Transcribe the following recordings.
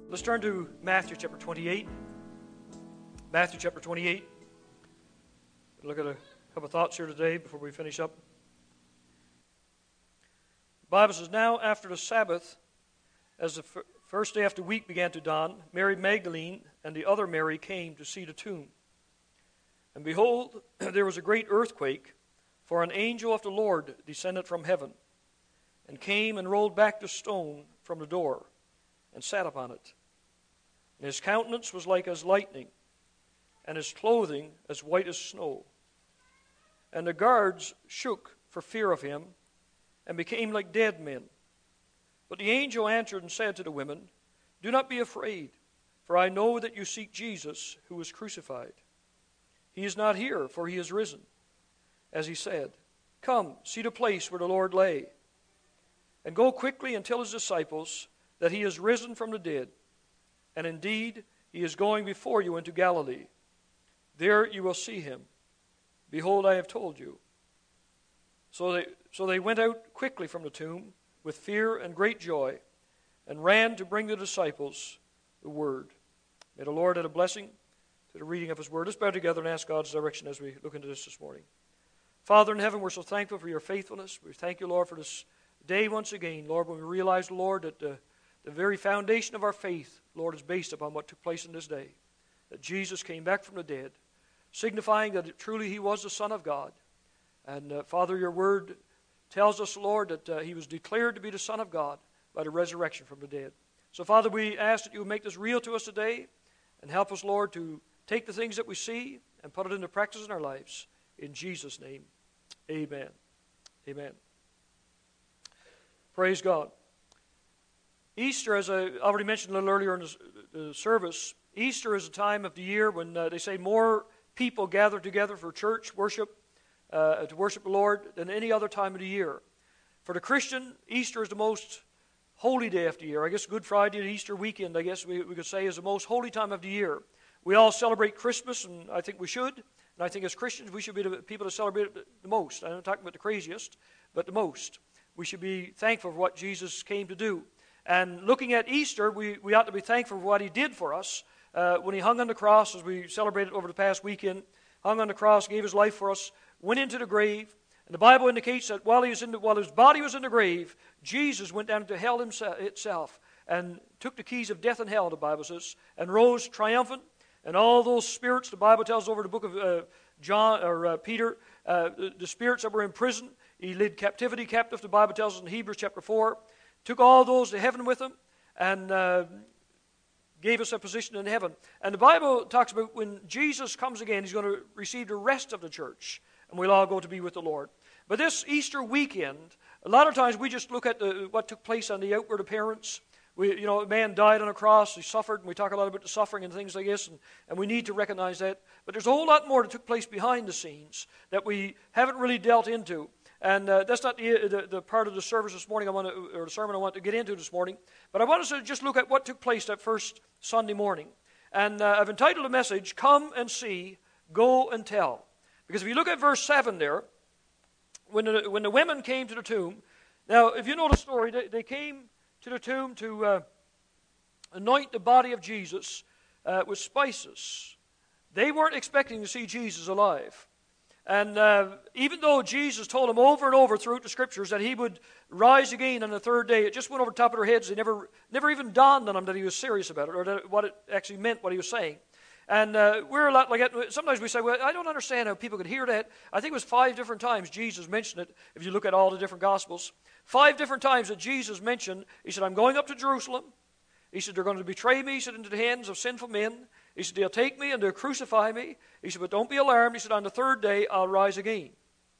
Let's turn to Matthew chapter 28. Matthew chapter 28. Look at a couple of thoughts here today before we finish up. The Bible says, "Now after the Sabbath, as the first day after the week began to dawn, Mary Magdalene and the other Mary came to see the tomb. And behold, there was a great earthquake, for an angel of the Lord descended from heaven, and came and rolled back the stone from the door, and sat upon it. And his countenance was like as lightning, and his clothing as white as snow. And the guards shook for fear of him, and became like dead men. But the angel answered and said to the women, 'Do not be afraid, for I know that you seek Jesus, who was crucified. He is not here, for he is risen, as he said. Come, see the place where the Lord lay. And go quickly and tell his disciples that he is risen from the dead. And indeed, he is going before you into Galilee. There you will see him. Behold, I have told you.' So they went out quickly from the tomb with fear and great joy, and ran to bring the disciples the word." May the Lord add a blessing to the reading of his word. Let's bow together and ask God's direction as we look into this morning. Father in heaven, we're so thankful for your faithfulness. We thank you, Lord, for this day once again. Lord, when we realize, Lord, that the very foundation of our faith, Lord, is based upon what took place in this day. That Jesus came back from the dead, signifying that truly he was the Son of God. And Father, your word tells us, Lord, that he was declared to be the Son of God by the resurrection from the dead. So Father, we ask that you would make this real to us today, and help us, Lord, to take the things that we see and put it into practice in our lives. In Jesus' name, amen. Amen. Praise God. Easter, as I already mentioned a little earlier in the service, Easter is a time of the year when they say more people gather together for church worship, to worship the Lord, than any other time of the year. For the Christian, Easter is the most holy day of the year. I guess Good Friday and Easter weekend, I guess we could say, is the most holy time of the year. We all celebrate Christmas, and I think we should. And I think as Christians, we should be the people to celebrate it the most. I'm not talking about the craziest, but the most. We should be thankful for what Jesus came to do. And looking at Easter, we ought to be thankful for what he did for us when he hung on the cross, as we celebrated over the past weekend, hung on the cross, gave his life for us, went into the grave. And the Bible indicates that while his body was in the grave, Jesus went down to hell itself and took the keys of death and hell, the Bible says, and rose triumphant. And all those spirits, the Bible tells us over the book of Peter, the spirits that were in prison, he led captivity captive, the Bible tells us in Hebrews chapter 4, took all those to heaven with him, and gave us a position in heaven. And the Bible talks about when Jesus comes again, he's going to receive the rest of the church, and we'll all go to be with the Lord. But this Easter weekend, a lot of times we just look at what took place on the outward appearance. A man died on a cross, he suffered, and we talk a lot about the suffering and things like this, and we need to recognize that. But there's a whole lot more that took place behind the scenes that we haven't really dealt into. And that's not the part of the service this morning or the sermon I want to get into this morning. But I want us to just look at what took place that first Sunday morning. And I've entitled the message, "Come and See, Go and Tell." Because if you look at verse 7 there, when the women came to the tomb, now if you know the story, they came to the tomb to anoint the body of Jesus with spices. They weren't expecting to see Jesus alive. And even though Jesus told them over and over throughout the Scriptures that he would rise again on the third day, it just went over the top of their heads. They never even dawned on them that he was serious about it, or that what it actually meant, what he was saying. And we're a lot like that. Sometimes we say, well, I don't understand how people could hear that. I think it was 5 different times Jesus mentioned it, if you look at all the different Gospels. 5 different times that Jesus mentioned, he said, I'm going up to Jerusalem. He said, they're going to betray me, he said, into the hands of sinful men. He said, they'll take me and they'll crucify me. He said, but don't be alarmed. He said, on the third day, I'll rise again.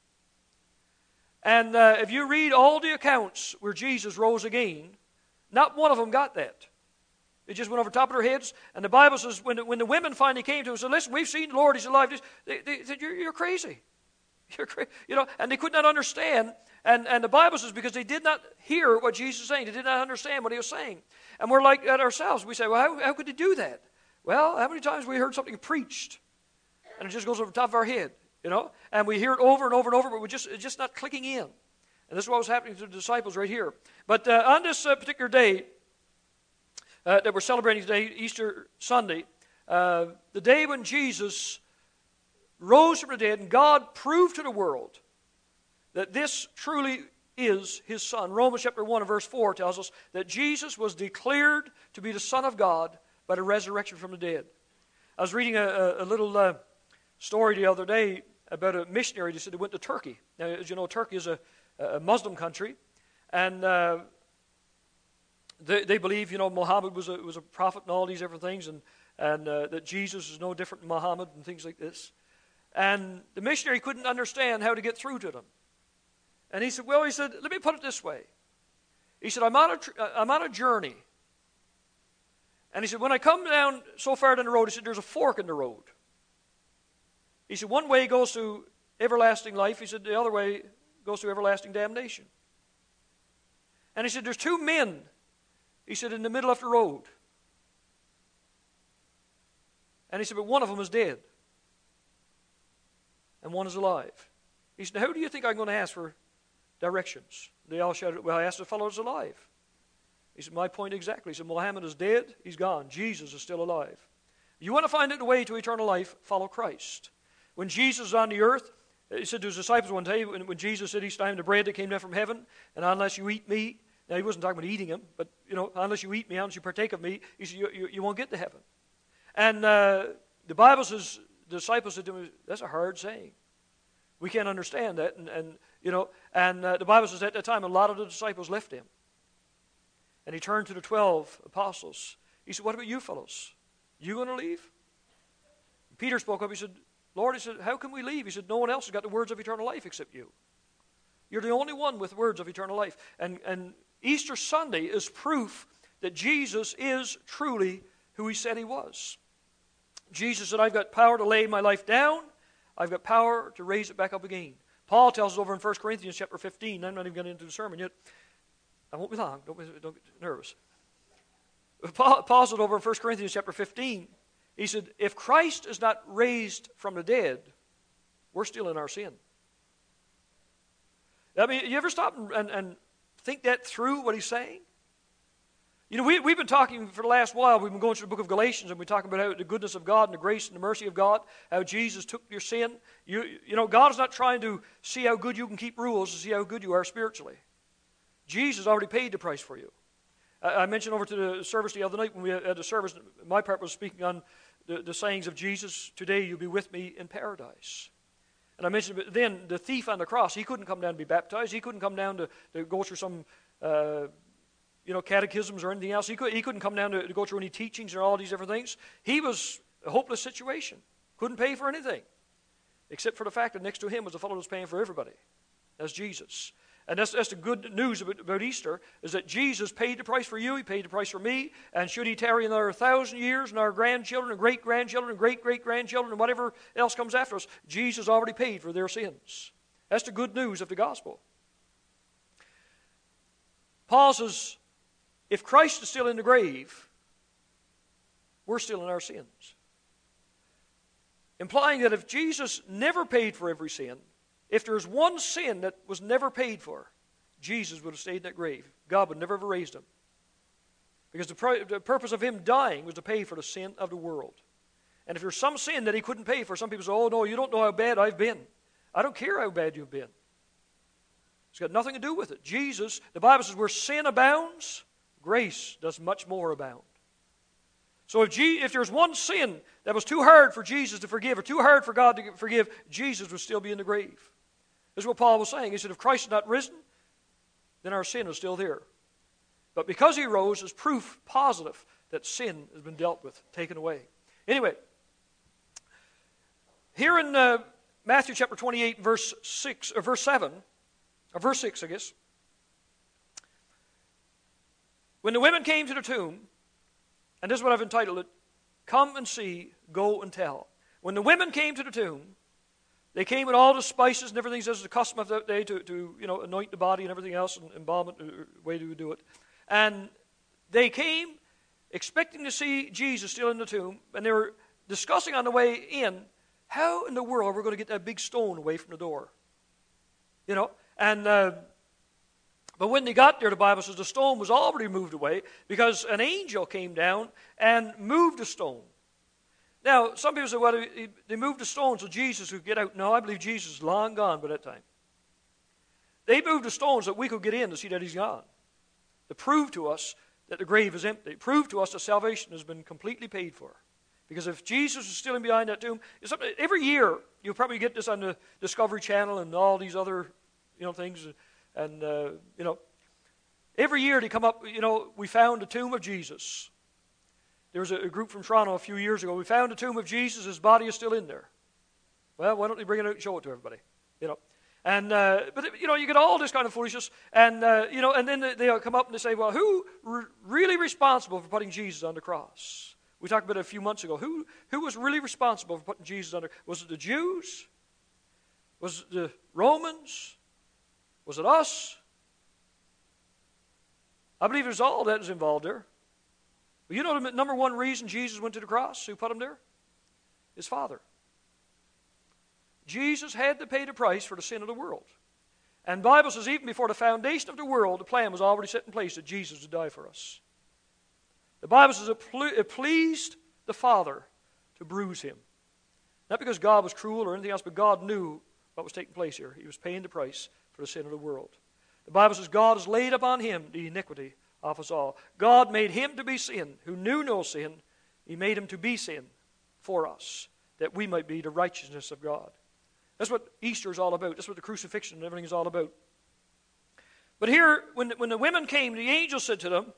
And if you read all the accounts where Jesus rose again, not one of them got that. It just went over the top of their heads. And the Bible says, when the women finally came to him and said, listen, we've seen the Lord, he's alive. They said, you're crazy. You're crazy. And they could not understand. And the Bible says, because they did not hear what Jesus was saying, they did not understand what he was saying. And we're like that ourselves. We say, well, how could he do that? Well, how many times we heard something preached, and it just goes over the top of our head, And we hear it over and over and over, but it's just not clicking in. And this is what was happening to the disciples right here. But on this particular day, that we're celebrating today, Easter Sunday, the day when Jesus rose from the dead and God proved to the world that this truly is His Son. Romans chapter 1 and verse 4 tells us that Jesus was declared to be the Son of God by the resurrection from the dead. I was reading a little story the other day about a missionary. They said they went to Turkey. Now, as you know, Turkey is a Muslim country, and they believe, Muhammad was a prophet and all these different things, and that Jesus is no different than Muhammad and things like this. And the missionary couldn't understand how to get through to them. And he said, let me put it this way. He said, I'm on a journey. And he said, when I come down so far down the road, he said, there's a fork in the road. He said, one way goes to everlasting life. He said, the other way goes to everlasting damnation. And he said, there's two men, he said, in the middle of the road. And he said, but one of them is dead. And one is alive. He said, how do you think I'm going to ask for directions? They all shouted, well, I asked the fellow who's alive. He said, my point exactly. He said, Muhammad is dead, he's gone. Jesus is still alive. You want to find the way to eternal life, follow Christ. When Jesus was on the earth, he said to his disciples one day, when Jesus said, I'm the bread that came down from heaven, and unless you eat me, now he wasn't talking about eating him, but, unless you eat me, unless you partake of me, he said, you won't get to heaven. And the Bible says, the disciples said to him, that's a hard saying. We can't understand that. And the Bible says at that time, a lot of the disciples left him. And he turned to the 12 apostles. He said, what about you fellows? You going to leave? Peter spoke up. He said, Lord, he said, how can we leave? He said, no one else has got the words of eternal life except you. You're the only one with words of eternal life. And Easter Sunday is proof that Jesus is truly who he said he was. Jesus said, I've got power to lay my life down. I've got power to raise it back up again. Paul tells us over in 1 Corinthians chapter 15. I'm not even getting into the sermon yet. I won't be long. Don't get nervous. Paul said over in 1 Corinthians chapter 15, he said, if Christ is not raised from the dead, we're still in our sin. I mean, you ever stop and think that through, what he's saying? We've been talking for the last while, we've been going through the book of Galatians, and we're talking about how the goodness of God and the grace and the mercy of God, how Jesus took your sin. God is not trying to see how good you can keep rules to see how good you are spiritually. Jesus already paid the price for you. I mentioned over to the service the other night when we had a service, my part was speaking on the sayings of Jesus, today you'll be with me in paradise. And I mentioned then the thief on the cross, he couldn't come down to be baptized. He couldn't come down to go through some catechisms or anything else. He couldn't come down to go through any teachings or all these different things. He was a hopeless situation. Couldn't pay for anything. Except for the fact that next to him was a fellow who was paying for everybody. That's Jesus. And that's the good news about Easter, is that Jesus paid the price for you, he paid the price for me, and should he tarry another 1,000 years, and our grandchildren, and great-grandchildren, and great-great-grandchildren, and whatever else comes after us, Jesus already paid for their sins. That's the good news of the gospel. Paul says, if Christ is still in the grave, we're still in our sins. Implying that if Jesus never paid for every sin, if there's one sin that was never paid for, Jesus would have stayed in that grave. God would never have raised him. Because the purpose of him dying was to pay for the sin of the world. And if there's some sin that he couldn't pay for, some people say, oh no, you don't know how bad I've been. I don't care how bad you've been. It's got nothing to do with it. Jesus, the Bible says, where sin abounds, grace does much more abound. So if there's one sin that was too hard for Jesus to forgive, or too hard for God to forgive, Jesus would still be in the grave. This is what Paul was saying. He said, if Christ is not risen, then our sin is still there. But because he rose is proof positive that sin has been dealt with, taken away. Anyway, here in Matthew chapter 28, verse 6, or verse 7, or verse 6, I guess. When the women came to the tomb, and this is what I've entitled it, come and see, go and tell. When the women came to the tomb, they came with all the spices and everything, as the custom of that day to anoint the body and everything else, and embalm it, the way to do it. And they came expecting to see Jesus still in the tomb, and they were discussing on the way in, how in the world we're going to get that big stone away from the door. But But when they got there, the Bible says the stone was already moved away because an angel came down and moved the stone. Now, some people say, well, they moved the stone so Jesus could get out. No, I believe Jesus is long gone by that time. They moved the stone so that we could get in to see that he's gone. To prove to us that the grave is empty. Prove to us that salvation has been completely paid for. Because if Jesus is still in behind that tomb, every year you'll probably get this on the Discovery Channel and all these other things. And, every year they come up, we found the tomb of Jesus. There was a group from Toronto a few years ago. We found the tomb of Jesus. His body is still in there. Well, why don't they bring it out and show it to everybody? And but you get all this kind of foolishness, and and then they'll come up and they say, well, who really responsible for putting Jesus on the cross? We talked about it a few months ago. Who was really responsible for putting Jesus on the cross? Was it the Jews? Was it the Romans? Was it us? I believe there's all that is involved there. But you know the number one reason Jesus went to the cross? Who put him there? His Father. Jesus had to pay the price for the sin of the world. And the Bible says even before the foundation of the world, the plan was already set in place that Jesus would die for us. The Bible says it pleased the Father to bruise him. Not because God was cruel or anything else, but God knew what was taking place here. He was paying the price for the sin of the world. The Bible says God has laid upon him the iniquity of us all. God made him to be sin, who knew no sin. He made him to be sin for us, that we might be the righteousness of God. That's what Easter is all about. That's what the crucifixion and everything is all about. But here, when the women came, the angel said to them,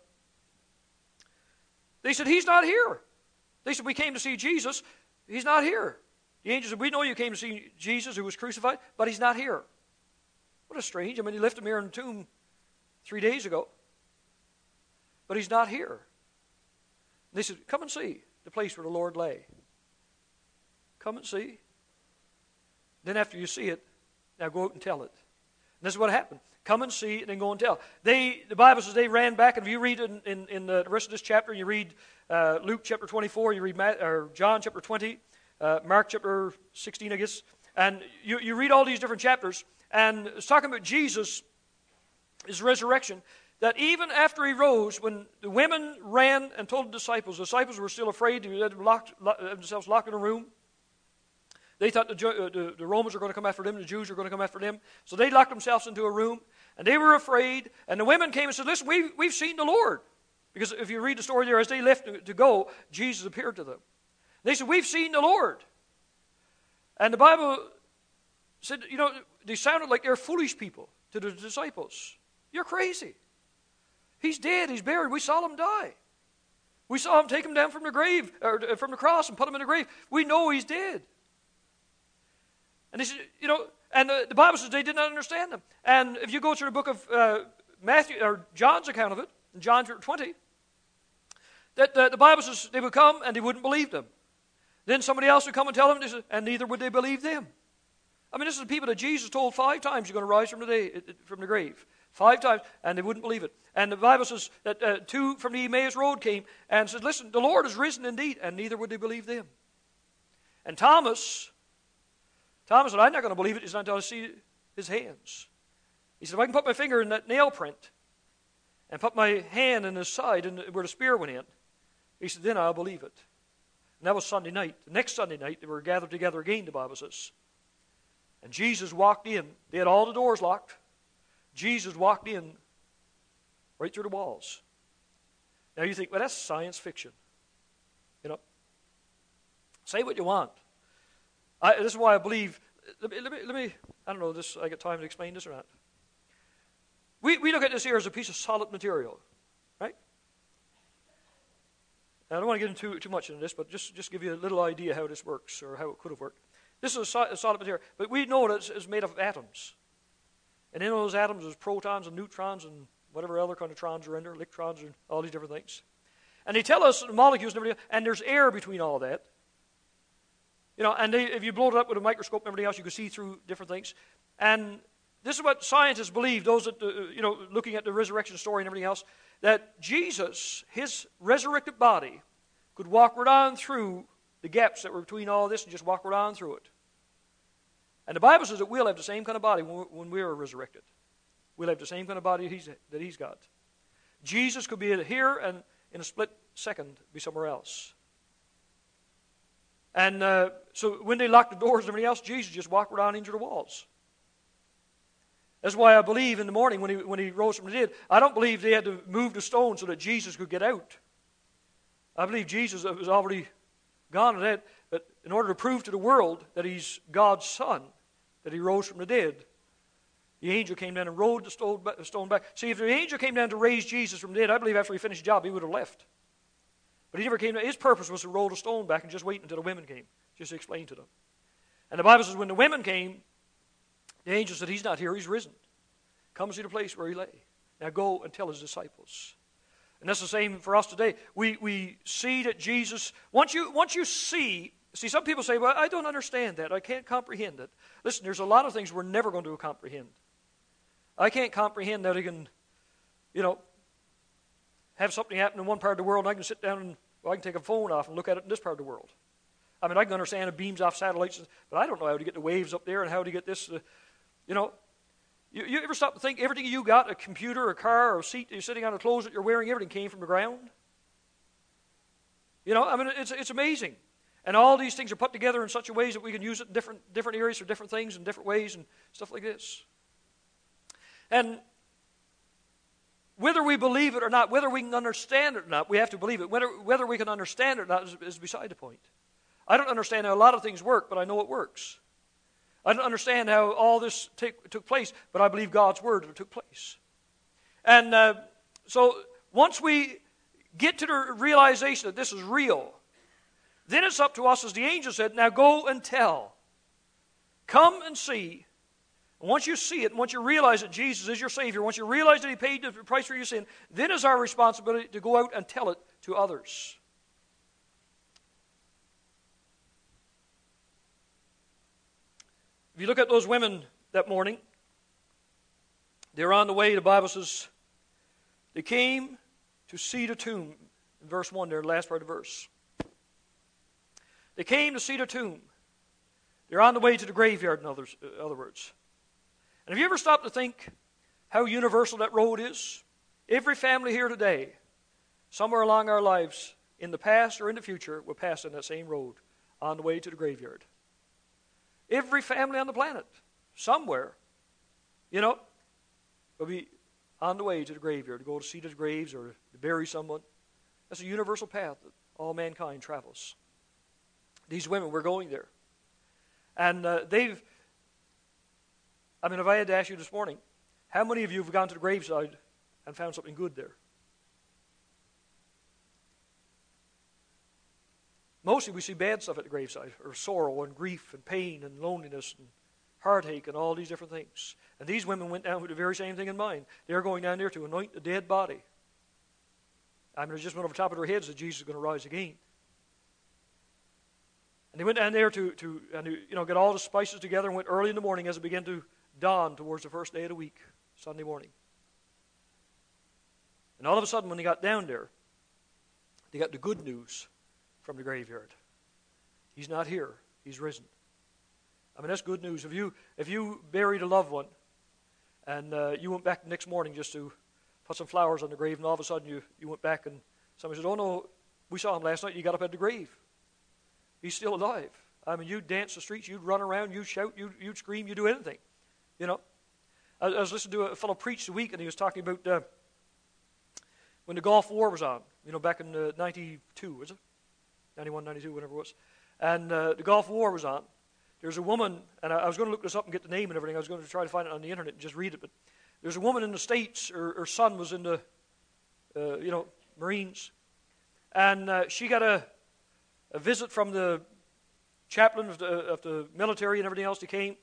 they said, he's not here. They said, we came to see Jesus. He's not here. The angel said, we know you came to see Jesus who was crucified, but he's not here. What a strange. I mean, you left him here in the tomb 3 days ago. But he's not here. And they said, come and see the place where the Lord lay. Come and see. Then after you see it, now go out and tell it. And this is what happened. Come and see and then go and tell. The Bible says they ran back, and if you read in the rest of this chapter, you read Luke chapter 24, you read John chapter 20, Mark chapter 16, I guess, and you read all these different chapters, and it's talking about Jesus, his resurrection, that even after he rose, when the women ran and told the disciples were still afraid. They had themselves locked in a room. They thought the Romans were going to come after them, the Jews were going to come after them. So they locked themselves into a room, and they were afraid. And the women came and said, listen, we've seen the Lord. Because if you read the story there, as they left to go, Jesus appeared to them. They said, we've seen the Lord. And the Bible said, they sounded like they're foolish people to the disciples. You're crazy. He's dead. He's buried. We saw him die. We saw him take him down from the grave, or from the cross, and put him in the grave. We know he's dead. And they said, and the Bible says they did not understand them. And if you go through the book of Matthew or John's account of it, in John 20, that the Bible says they would come and they wouldn't believe them. Then somebody else would come and tell them, and neither would they believe them. I mean, this is the people that Jesus told 5 times you're going to rise from the grave. 5 times, and they wouldn't believe it. And the Bible says that 2 from the Emmaus Road came and said, listen, the Lord is risen indeed, and neither would they believe them. And Thomas said, I'm not going to believe it until I see his hands. He said, if I can put my finger in that nail print and put my hand in his side where the spear went in, he said, then I'll believe it. And that was Sunday night. The next Sunday night, they were gathered together again, the Bible says. And Jesus walked in. They had all the doors locked. Jesus walked in right through the walls. Now you think, well, that's science fiction. Say what you want. This is why I believe, let me, I don't know this, I got time to explain this or not. We look at this here as a piece of solid material, right? Now, I don't want to get into too much into this, but just give you a little idea how this works, or how it could have worked. This is a solid material, but we know that it's made up of atoms. And in those atoms there's protons and neutrons and whatever other kind of trons are in there, electrons and all these different things. And they tell us the molecules and everything, and there's air between all that. And if you blow it up with a microscope and everything else, you can see through different things. And this is what scientists believe, those that, looking at the resurrection story and everything else, that Jesus, his resurrected body, could walk right on through the gaps that were between all this and just walk right on through it. And the Bible says that we'll have the same kind of body when we are resurrected. we'll have the same kind of body that he's got. Jesus could be here and in a split second be somewhere else. And so when they locked the doors and everything else, Jesus just walked around into the walls. That's why I believe in the morning when he rose from the dead, I don't believe they had to move the stone so that Jesus could get out. I believe Jesus was already gone to that, but in order to prove to the world that he's God's Son, that he rose from the dead, the angel came down and rolled the stone back. See, if the angel came down to raise Jesus from the dead, I believe after he finished the job, he would have left. But he never came down. His purpose was to roll the stone back and just wait until the women came, just to explain to them. And the Bible says when the women came, the angel said, he's not here, he's risen. Come see the place where he lay. Now go and tell his disciples. And that's the same for us today. We see that Jesus, once you see, some people say, well, I don't understand that. I can't comprehend it. Listen, there's a lot of things we're never going to comprehend. I can't comprehend that he can, have something happen in one part of the world and I can sit down and, I can take a phone off and look at it in this part of the world. I mean, I can understand it beams off satellites, but I don't know how to get the waves up there and how to get this, You ever stop to think everything you got, a computer, a car, or a seat that you're sitting on, or clothes that you're wearing, everything came from the ground? It's amazing. And all these things are put together in such a ways that we can use it in different areas for different things in different ways and stuff like this. And whether we believe it or not, whether we can understand it or not, we have to believe it. Whether we can understand it or not is beside the point. I don't understand how a lot of things work, but I know it works. I don't understand how all this took place, but I believe God's word that it took place. And so once we get to the realization that this is real, then it's up to us, as the angel said, now go and tell. Come and see. And once you see it, and once you realize that Jesus is your Savior, once you realize that he paid the price for your sin, then it's our responsibility to go out and tell it to others. If you look at those women that morning, they're on the way, the Bible says, they came to see the tomb. In verse 1 there, the last part of the verse. They came to see the tomb. They're on the way to the graveyard, in other words. And have you ever stopped to think how universal that road is? Every family here today, somewhere along our lives, in the past or in the future, will pass on that same road on the way to the graveyard. Every family on the planet, somewhere, will be on the way to the graveyard, to go to see the graves or to bury someone. That's a universal path that all mankind travels. These women were going there. And if I had to ask you this morning, how many of you have gone to the graveside and found something good there? Mostly we see bad stuff at the graveside, or sorrow and grief and pain and loneliness and heartache and all these different things. And these women went down with the very same thing in mind. They're going down there to anoint the dead body. It just went over the top of their heads that Jesus is going to rise again. And they went down there to get all the spices together and went early in the morning as it began to dawn towards the first day of the week, Sunday morning. And all of a sudden when they got down there, they got the good news from the graveyard. He's not here. He's risen. That's good news. If you buried a loved one and you went back the next morning just to put some flowers on the grave, and all of a sudden you went back and somebody said, oh no, we saw him last night. You got up at the grave. He's still alive. You'd dance the streets, you'd run around, you'd shout, you'd scream, you'd do anything. I was listening to a fellow preach the week, and he was talking about when the Gulf War was on, back in 92, was it? 91, 92, whatever it was. And the Gulf War was on. There's a woman, and I was going to look this up and get the name and everything. I was going to try to find it on the internet and just read it. But there's a woman in the States, her son was in the, Marines. And she got a visit from the chaplain of the military and everything else. He came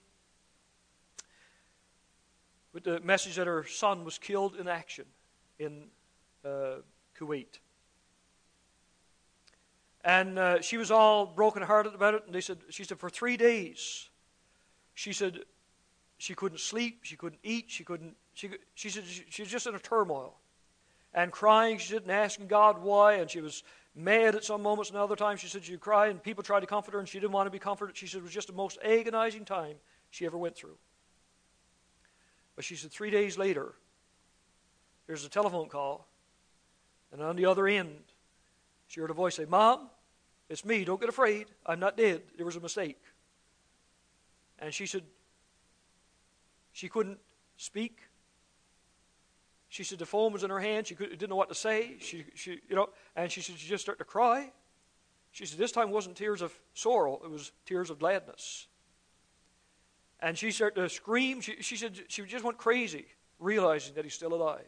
with the message that her son was killed in action in Kuwait. And she was all brokenhearted about it. And she said, for 3 days, she said she couldn't sleep, she couldn't eat, she said she was just in a turmoil. And crying, she said, and asking God why. And she was mad at some moments, and other times she said she'd cry, and people tried to comfort her, and she didn't want to be comforted. She said it was just the most agonizing time she ever went through. But she said 3 days later, there's a telephone call, and on the other end, she heard a voice say, "Mom, it's me. Don't get afraid. I'm not dead. There was a mistake." And she said she couldn't speak. She said the phone was in her hand. She didn't know what to say. And she said she just started to cry. She said this time wasn't tears of sorrow. It was tears of gladness. And she started to scream. She said she just went crazy, realizing that he's still alive.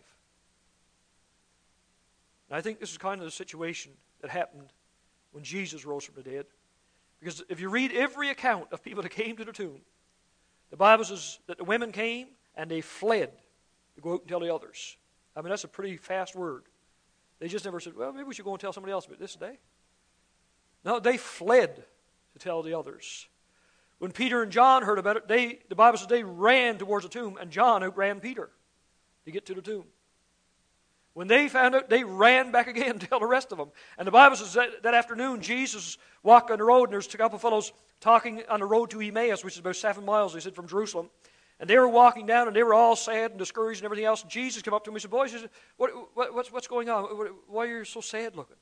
And I think this is kind of the situation that happened when Jesus rose from the dead. Because if you read every account of people that came to the tomb, the Bible says that the women came and they fled to go out and tell the others. I mean, that's a pretty fast word. They just never said, well, maybe we should go and tell somebody else about this today. No, they fled to tell the others. When Peter and John heard about it, the Bible says they ran towards the tomb, and John outran Peter to get to the tomb. When they found out, they ran back again to tell the rest of them. And the Bible says that afternoon, Jesus walked on the road, and there's a couple of fellows talking on the road to Emmaus, which is about 7 miles, they said, from Jerusalem. And they were walking down, and they were all sad and discouraged and everything else. And Jesus came up to them and said, "Boys, what's going on? Why are you so sad looking?"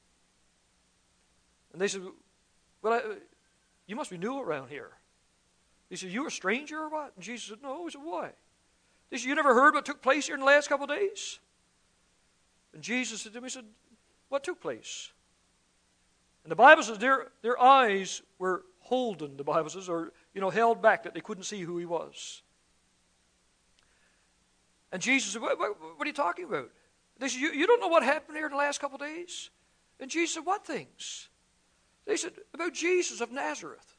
And they said, "Well, you must be new around here." He said, "You a stranger or what?" And Jesus said, "No." He said, "Why?" They said, "You never heard what took place here in the last couple of days?" And Jesus said to him, he said, "What took place?" And the Bible says their eyes were holden, the Bible says, or held back, that they couldn't see who he was. And Jesus said, what are you talking about? They said, you don't know what happened here in the last couple of days? And Jesus said, "What things?" They said, "About Jesus of Nazareth."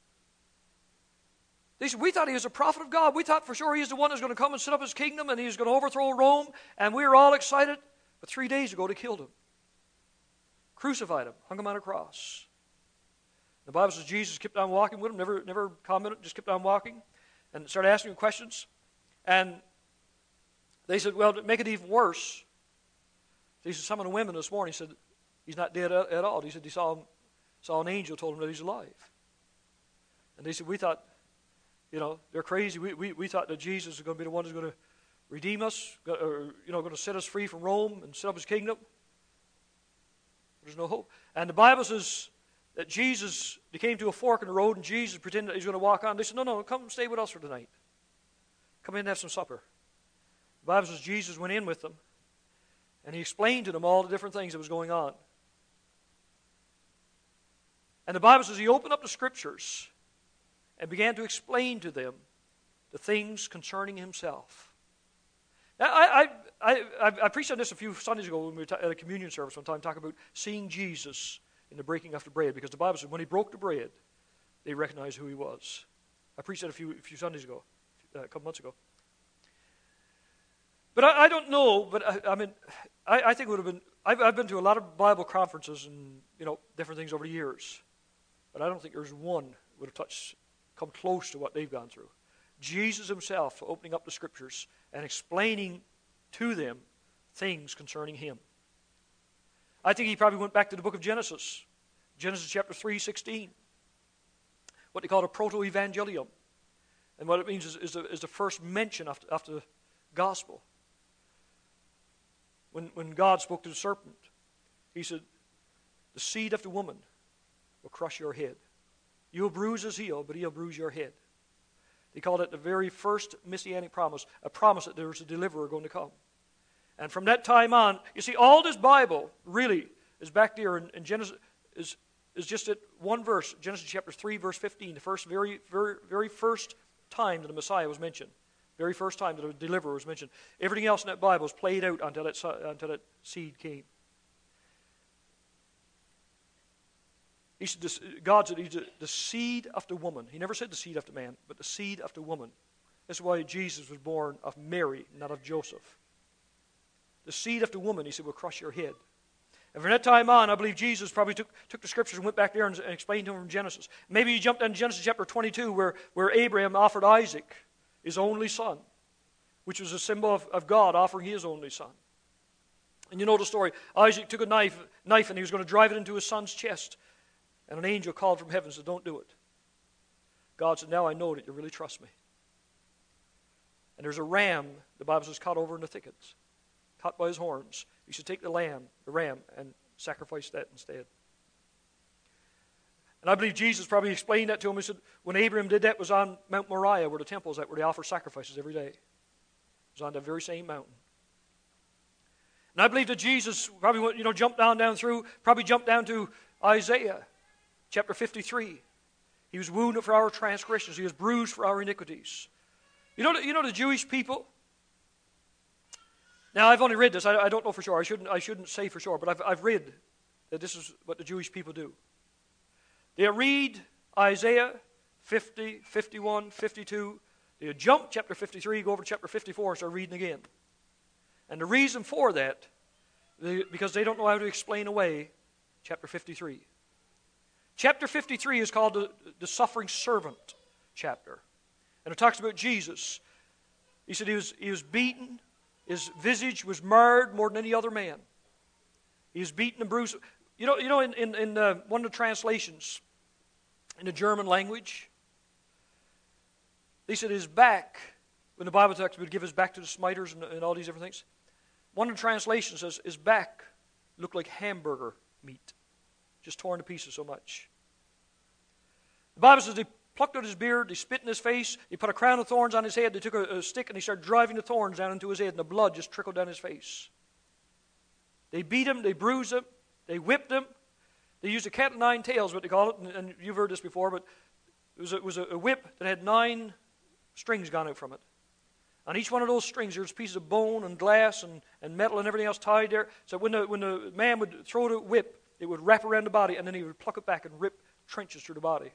They said, "We thought he was a prophet of God. We thought for sure he is the one who's going to come and set up his kingdom and he's going to overthrow Rome. And we were all excited. But 3 days ago they killed him. Crucified him. Hung him on a cross." The Bible says Jesus kept on walking with him. Never commented. Just kept on walking. And started asking him questions. And they said, "Well, to make it even worse," he said, "some of the women this morning said he's not dead at all." He said he saw an angel told him that he's alive. And they said, "We thought, they're crazy. We thought that Jesus is going to be the one who's going to redeem us, or, going to set us free from Rome and set up his kingdom. There's no hope." And the Bible says that they came to a fork in the road, and Jesus pretended that he was going to walk on. They said, No, come stay with us for tonight. Come in and have some supper. The Bible says Jesus went in with them, and he explained to them all the different things that was going on. And the Bible says he opened up the Scriptures and began to explain to them the things concerning himself. Now, I preached on this a few Sundays ago when we were at a communion service one time, talking about seeing Jesus in the breaking of the bread, because the Bible said when he broke the bread, they recognized who he was. I preached that a few Sundays ago, a couple months ago. But I don't know, but I think it would have been, I've been to a lot of Bible conferences and, different things over the years, but I don't think there's one would have come close to what they've gone through. Jesus himself opening up the Scriptures and explaining to them things concerning him. I think he probably went back to the book of Genesis chapter 3:16, what they call a proto-evangelium. And what it means is the first mention of the gospel. When God spoke to the serpent, he said, "The seed of the woman will crush your head. You'll bruise his heel, but he'll bruise your head." He called it the very first messianic promise, a promise that there was a deliverer going to come. And from that time on, you see, all this Bible really is back there in Genesis, is just at one verse, Genesis chapter 3, verse 15, the first very first time that the Messiah was mentioned, very first time that a deliverer was mentioned. Everything else in that Bible is played out until that seed came. God said he's the seed of the woman. He never said the seed of the man, but the seed of the woman. That's why Jesus was born of Mary, not of Joseph. The seed of the woman, he said, will crush your head. And from that time on, I believe Jesus probably took the Scriptures and went back there and explained to them from Genesis. Maybe he jumped into Genesis chapter 22 where Abraham offered Isaac, his only son, which was a symbol of God offering his only son. And you know the story. Isaac took a knife and he was going to drive it into his son's chest. And an angel called from heaven and said, "Don't do it." God said, "Now I know that you really trust me." And there's a ram, the Bible says, caught over in the thickets, caught by his horns. You should take the ram, and sacrifice that instead. And I believe Jesus probably explained that to him. He said, when Abraham did that, it was on Mount Moriah, where the temple is at, where they offer sacrifices every day. It was on that very same mountain. And I believe that Jesus probably jumped down to Isaiah chapter 53. He was wounded for our transgressions. He was bruised for our iniquities. You know the Jewish people? Now, I've only read this. I don't know for sure. I shouldn't say for sure, but I've read that this is what the Jewish people do. They read Isaiah 50, 51, 52. They jump chapter 53, go over to chapter 54, and start reading again. And the reason for that, because they don't know how to explain away chapter 53. Chapter 53 is called the suffering servant chapter. And it talks about Jesus. He said he was beaten. His visage was marred more than any other man. He was beaten and bruised. In one of the translations, in the German language, they said his back, when the Bible talks about give his back to the smiters and all these different things, one of the translations says his back looked like hamburger meat, just torn to pieces so much. The Bible says they plucked out his beard, they spit in his face, they put a crown of thorns on his head, they took a stick and they started driving the thorns down into his head, and the blood just trickled down his face. They beat him, they bruised him, they whipped him. They used a cat of nine tails, what they call it, and you've heard this before, but it was a whip that had 9 strings gone out from it. On each one of those strings, there's pieces of bone and glass and metal and everything else tied there. So when the man would throw the whip, it would wrap around the body, and then he would pluck it back and rip trenches through the body.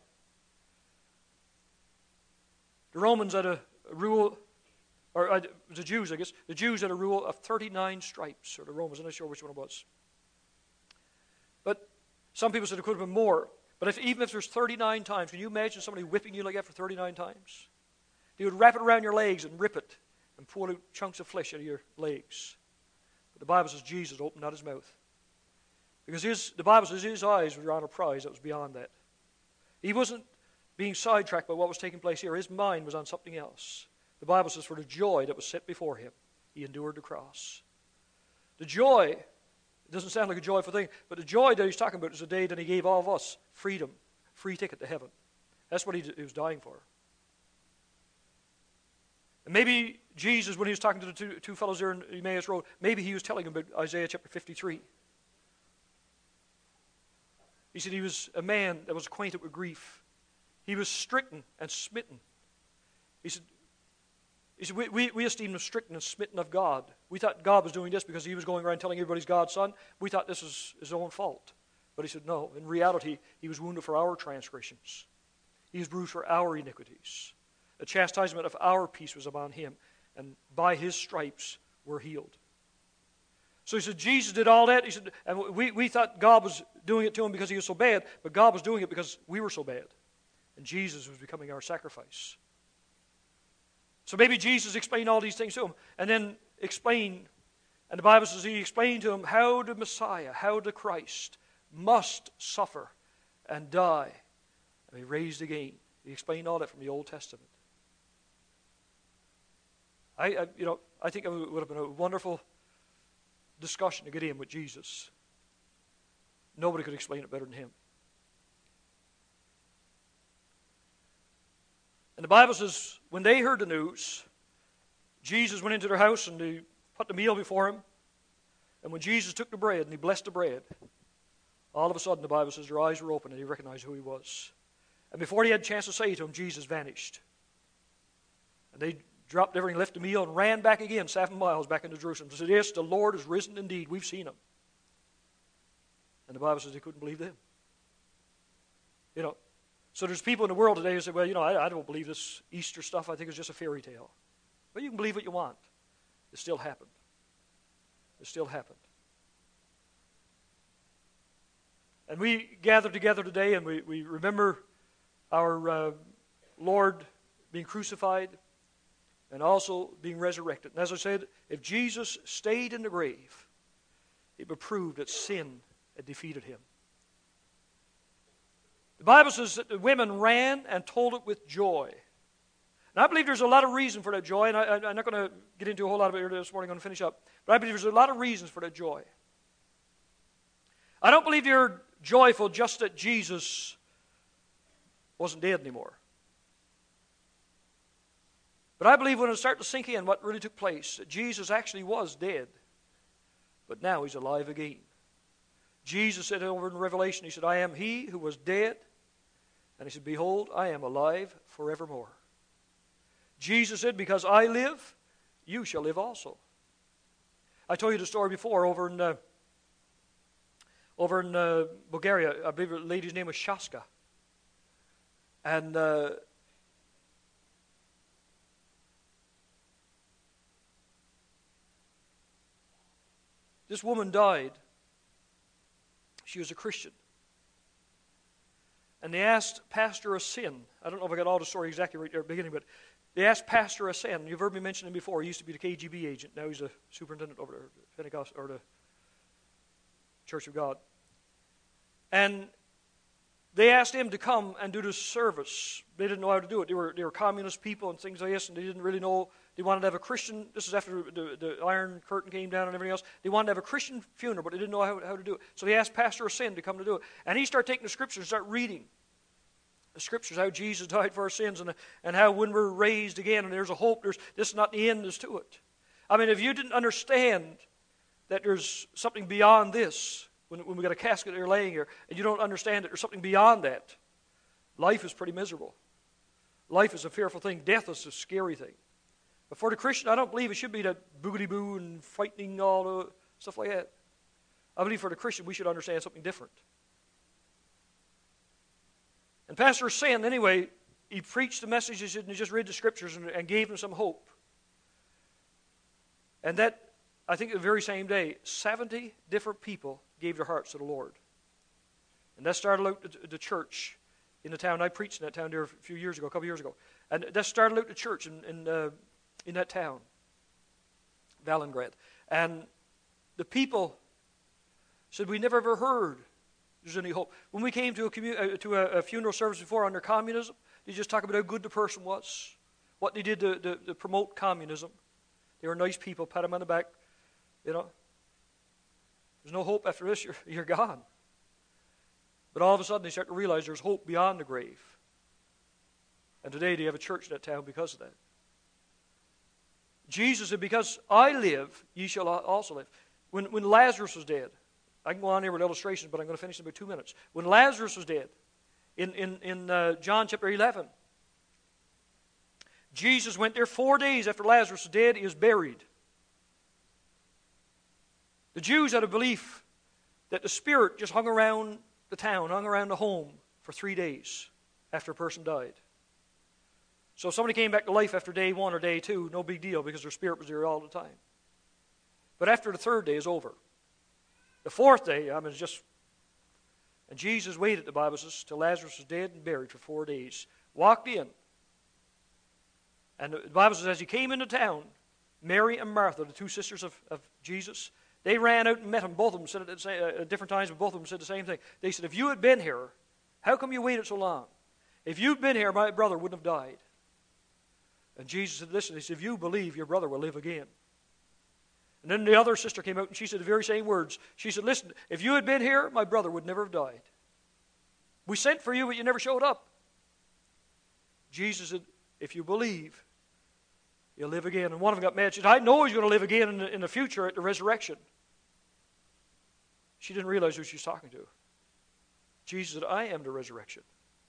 The Romans had a rule, or the Jews, I guess. The Jews had a rule of 39 stripes, or the Romans. I'm not sure which one it was. But some people said it could have been more. But even if there's 39 times, can you imagine somebody whipping you like that for 39 times? They would wrap it around your legs and rip it and pull out chunks of flesh out of your legs. But the Bible says Jesus opened not his mouth. Because the Bible says his eyes were on a prize that was beyond that. He wasn't being sidetracked by what was taking place here. His mind was on something else. The Bible says for the joy that was set before him, he endured the cross. The joy, it doesn't sound like a joyful thing, but the joy that he's talking about is the day that he gave all of us freedom, free ticket to heaven. That's what he was dying for. And maybe Jesus, when he was talking to the two fellows there in Emmaus Road, maybe he was telling them about Isaiah chapter 53. He said he was a man that was acquainted with grief. He was stricken and smitten. He said we esteemed him stricken and smitten of God. We thought God was doing this because he was going around telling everybody he's God's son. We thought this was his own fault. But he said, no, in reality, he was wounded for our transgressions. He was bruised for our iniquities. The chastisement of our peace was upon him, and by his stripes we're healed. So he said, Jesus did all that. He said, and we thought God was doing it to him because he was so bad, but God was doing it because we were so bad. And Jesus was becoming our sacrifice. So maybe Jesus explained all these things to him, and then explained, and the Bible says he explained to him how the Messiah, how the Christ must suffer and die and be raised again. He explained all that from the Old Testament. I think it would have been a wonderful discussion to get in with Jesus. Nobody could explain it better than him. And the Bible says, when they heard the news, Jesus went into their house and they put the meal before him. And when Jesus took the bread and he blessed the bread, all of a sudden the Bible says their eyes were open and he recognized who he was. And before he had a chance to say to him, Jesus vanished. And they dropped everything, left the meal, and ran back again 7 miles back into Jerusalem. They said, yes, the Lord is risen indeed. We've seen him. And the Bible says they couldn't believe them. So there's people in the world today who say, well, I don't believe this Easter stuff. I think it's just a fairy tale. Well, you can believe what you want. It still happened. It still happened. And we gather together today and we remember our Lord being crucified and also being resurrected. And as I said, if Jesus stayed in the grave, it would prove that sin had defeated him. The Bible says that the women ran and told it with joy. And I believe there's a lot of reason for that joy, and I'm not going to get into a whole lot of it here this morning. I'm going to finish up. But I believe there's a lot of reasons for that joy. I don't believe you're joyful just that Jesus wasn't dead anymore. But I believe when it starts to sink in what really took place, that Jesus actually was dead, but now he's alive again. Jesus said over in Revelation, he said, I am he who was dead, and he said, behold, I am alive forevermore. Jesus said, because I live, you shall live also. I told you the story before over in Bulgaria. I believe the lady's name was Shaska. And this woman died. She was a Christian. And they asked Pastor Asin, I don't know if I got all the story exactly right there at the beginning, but they asked Pastor Asin, you've heard me mention him before, he used to be the KGB agent, now he's a superintendent over the Pentecost, or the Church of God. And they asked him to come and do this service. They didn't know how to do it. They were communist people and things like this, and they didn't really know. They wanted to have a Christian, this is after the Iron Curtain came down and everything else. They wanted to have a Christian funeral, but they didn't know how to do it. So they asked Pastor Asin to come to do it. And he started taking the scriptures and start reading the scriptures, how Jesus died for our sins, and how when we're raised again, and there's a hope, this is not the end, there's to it. I mean, if you didn't understand that there's something beyond this, when we got a casket there laying here, and you don't understand that there's something beyond that, life is pretty miserable. Life is a fearful thing. Death is a scary thing. But for the Christian, I don't believe it should be that boogity-boo and fighting all the stuff like that. I believe for the Christian, we should understand something different. And Pastor Asin, anyway, he preached the messages and he just read the scriptures and gave them some hope. And that, I think the very same day, 70 different people gave their hearts to the Lord. And that started out the church in the town. I preached in that town there a couple years ago. And that started out the church in that town, Valengrad. And the people said, we never ever heard there's any hope. When we came to a funeral service before under communism, they just talk about how good the person was, what they did to promote communism. They were nice people, pat them on the back, you know. There's no hope after this, you're gone. But all of a sudden they start to realize there's hope beyond the grave. And today they have a church in that town because of that. Jesus said, because I live, ye shall also live. When Lazarus was dead, I can go on here with illustrations, but I'm going to finish in about 2 minutes. When Lazarus was dead, in John chapter 11, Jesus went there 4 days after Lazarus was dead. He was buried. The Jews had a belief that the spirit just hung around the town, hung around the home for 3 days after a person died. So if somebody came back to life after day 1 or day 2, no big deal because their spirit was there all the time. But after the 3rd day is over. The 4th day, it's just... And Jesus waited, the Bible says, till Lazarus was dead and buried for 4 days. Walked in. And the Bible says, as he came into town, Mary and Martha, the two sisters of Jesus, they ran out and met him. Both of them said it at different times, but both of them said the same thing. They said, if you had been here, how come you waited so long? If you'd been here, my brother wouldn't have died. And Jesus said, listen, he said, if you believe, your brother will live again. And then the other sister came out and she said the very same words. She said, listen, if you had been here, my brother would never have died. We sent for you, but you never showed up. Jesus said, if you believe, you'll live again. And one of them got mad. She said, I know he's going to live again in the future at the resurrection. She didn't realize who she was talking to. Jesus said, I am the resurrection.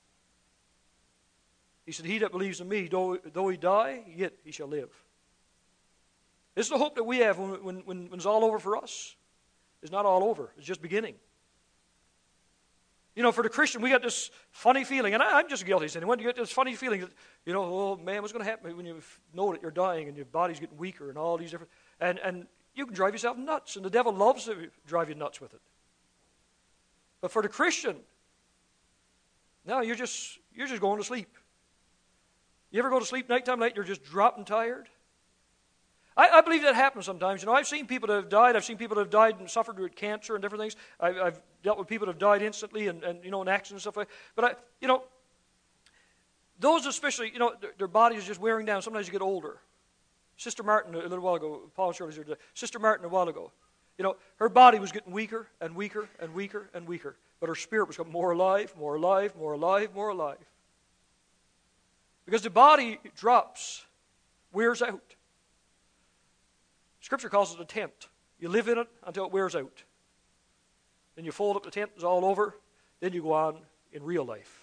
He said, he that believes in me, though he die, yet he shall live. This is the hope that we have when it's all over for us. It's not all over. It's just beginning. You know, for the Christian, we got this funny feeling, and I'm just guilty of saying, when you get this funny feeling that, you know, oh man, what's going to happen when you know that you're dying and your body's getting weaker and all these different, and you can drive yourself nuts, and the devil loves to drive you nuts with it. But for the Christian, no, you're just going to sleep. You ever go to sleep nighttime late, you're just dropping tired? I believe that happens sometimes. You know, I've seen people that have died. I've seen people that have died and suffered with cancer and different things. I've dealt with people that have died instantly and you know, in accidents and stuff like that. But, Those especially, their body is just wearing down. Sometimes you get older. Sister Martin, a little while ago, Paul and Shirley's here today. Sister Martin, a while ago, her body was getting weaker and weaker and weaker and weaker. But her spirit was becoming more alive, more alive, more alive, more alive. Because the body drops, wears out. Scripture calls it a tent. You live in it until it wears out. Then you fold up the tent, it's all over. Then you go on in real life.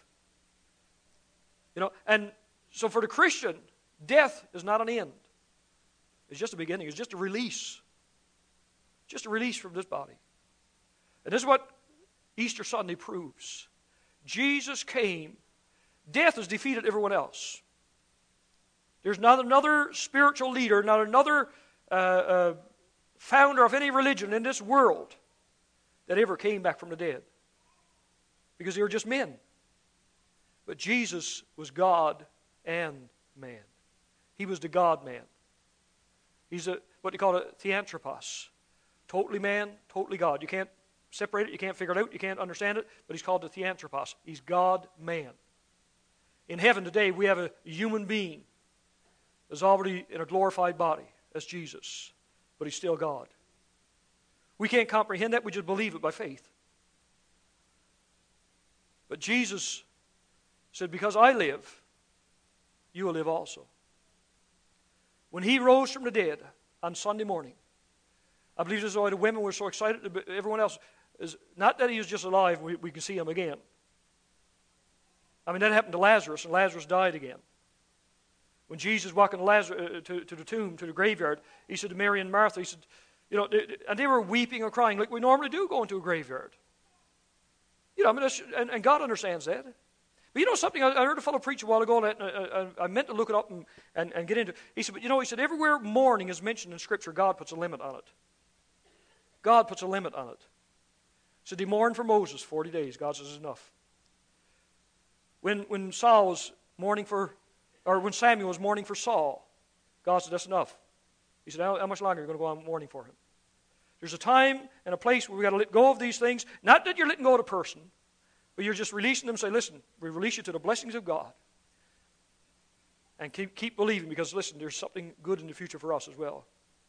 And so for the Christian, death is not an end. It's just a beginning. It's just a release. Just a release from this body. And this is what Easter Sunday proves. Jesus came. Death has defeated everyone else. There's not another spiritual leader, not another founder of any religion in this world that ever came back from the dead. Because they were just men. But Jesus was God and man. He was the God-man. He's what they call a theanthropos. Totally man, totally God. You can't separate it, you can't figure it out, you can't understand it, but he's called the theanthropos. He's God-man. In heaven today, we have a human being that's already in a glorified body. That's Jesus. But he's still God. We can't comprehend that, we just believe it by faith. But Jesus said, because I live, you will live also. When he rose from the dead on Sunday morning, I believe this is why the women were so excited. Everyone else is not that he was just alive, we can see him again. I mean, that happened to Lazarus, and Lazarus died again. When Jesus walked to Lazarus, to the tomb, to the graveyard, he said to Mary and Martha, he said, and they were weeping or crying like we normally do go into a graveyard. And God understands that. But something, I heard a fellow preach a while ago, and I meant to look it up and get into it. He said, he said, everywhere mourning is mentioned in Scripture, God puts a limit on it. God puts a limit on it. So they mourned for Moses 40 days. God says, enough. When Saul was mourning when Samuel was mourning for Saul, God said, that's enough. He said, how much longer are you going to go on mourning for him? There's a time and a place where we've got to let go of these things. Not that you're letting go of the person, but you're just releasing them and say, listen, we release you to the blessings of God. And keep believing, because listen, there's something good in the future for us as well.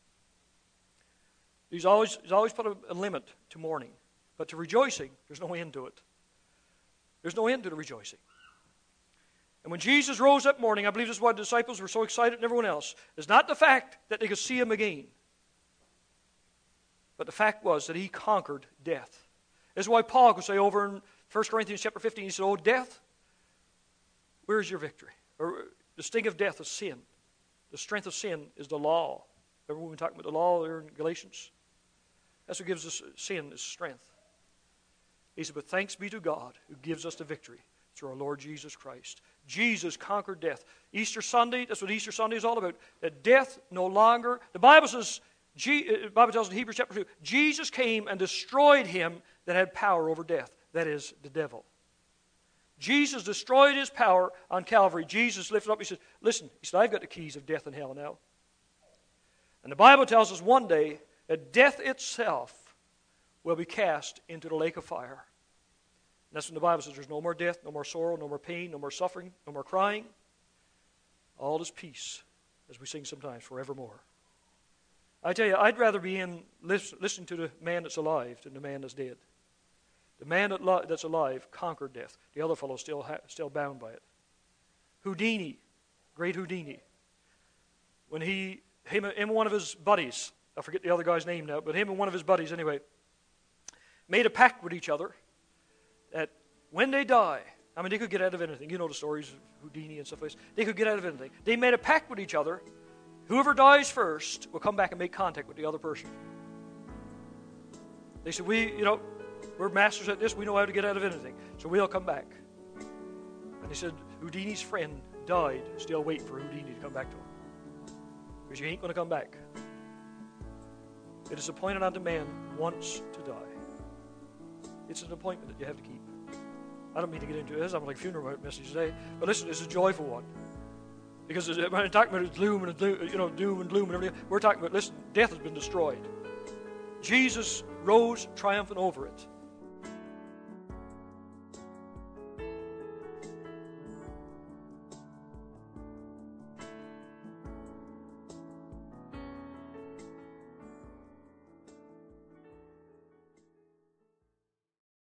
He's always put a limit to mourning. But to rejoicing, there's no end to it. There's no end to the rejoicing. And when Jesus rose that morning, I believe this is why the disciples were so excited and everyone else. It's not the fact that they could see him again. But the fact was that he conquered death. This is why Paul could say over in 1 Corinthians chapter 15, he said, oh, death, where is your victory? Or the sting of death is sin. The strength of sin is the law. Remember when we talked about the law there in Galatians? That's what gives us sin, is strength. He said, but thanks be to God who gives us the victory through our Lord Jesus Christ. Jesus conquered death. Easter Sunday, that's what Easter Sunday is all about. That death no longer, the Bible says, the Bible tells in Hebrews chapter 2, Jesus came and destroyed him that had power over death. That is, the devil. Jesus destroyed his power on Calvary. Jesus lifted up, he said, listen, he said, I've got the keys of death and hell now. And the Bible tells us one day that death itself will be cast into the lake of fire. And that's when the Bible says there's no more death, no more sorrow, no more pain, no more suffering, no more crying. All is peace, as we sing sometimes, forevermore. I tell you, I'd rather be listening to the man that's alive than the man that's dead. The man that's alive conquered death. The other fellow's still bound by it. Houdini, great Houdini. When him and one of his buddies, I forget the other guy's name now, but him and one of his buddies anyway, made a pact with each other that when they die, I mean, they could get out of anything. You know the stories of Houdini and stuff like this. They could get out of anything. They made a pact with each other. Whoever dies first will come back and make contact with the other person. They said, we're masters at this. We know how to get out of anything. So we'll come back. And they said, Houdini's friend died, still waiting for Houdini to come back to him. Because you ain't going to come back. It is appointed unto man once to die. It's an appointment that you have to keep. I don't mean to get into this. I'm like a funeral message today. But listen, it's a joyful one. Because when I'm talking about doom and doom and gloom and everything, we're talking about, listen, death has been destroyed. Jesus rose triumphant over it.